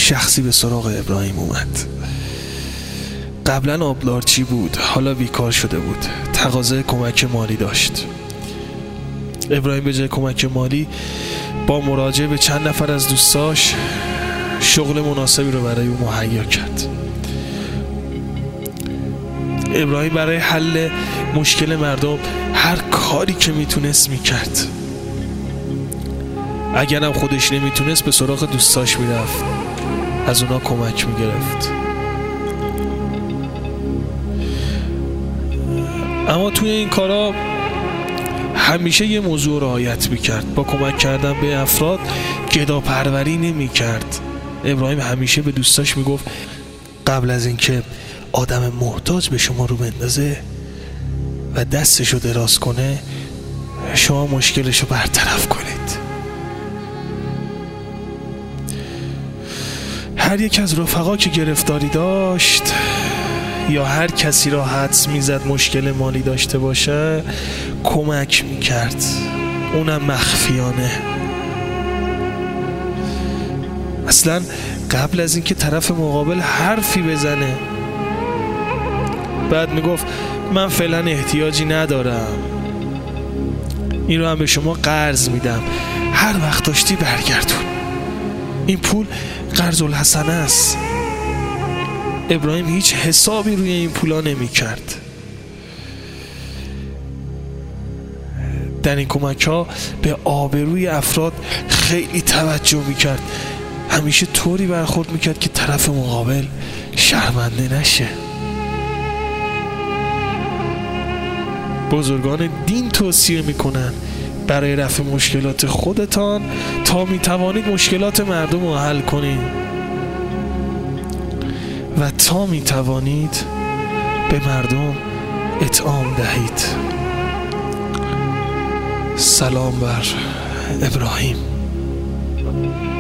شخصی به سراغ ابراهیم اومد. قبلا آبلارچی بود، حالا بیکار شده بود، تقاضای کمک مالی داشت. ابراهیم به جای کمک مالی با مراجعه به چند نفر از دوستاش شغل مناسبی رو برای او مهیا کرد. ابراهیم برای حل مشکل مردم هر کاری که میتونست میکرد. اگرم خودش نمیتونست به سراغ دوستاش میرفت، از اونا کمک میگرفت. اما توی این کارا همیشه یه موضوع رعایت میکرد: با کمک کردن به افراد گداپروری نمیکرد. ابراهیم همیشه به دوستاش میگفت قبل از اینکه آدم محتاج به شما رو بندازه و دستشو دراز کنه، شما مشکلشو برطرف کنید. هر یک از رفقا که گرفتاری داشت یا هر کسی را حدس میزد مشکل مالی داشته باشه کمک میکرد، اونم مخفیانه. اصلا قبل از اینکه طرف مقابل حرفی بزنه بعد میگفت من فعلا احتیاجی ندارم، این رو هم به شما قرض میدم، هر وقت داشتی برگردون، این پول قرض الحسنه است. ابراهیم هیچ حسابی روی این پولا نمی کرد. در این کمک ها به آبروی افراد خیلی توجه می کرد. همیشه طوری برخورد می کرد که طرف مقابل شرمنده نشه. بزرگان دین توصیه می کنن برای رفع مشکلات خودتان تا می توانید مشکلات مردم رو حل کنید و تا می توانید به مردم اطعام دهید. سلام بر ابراهیم.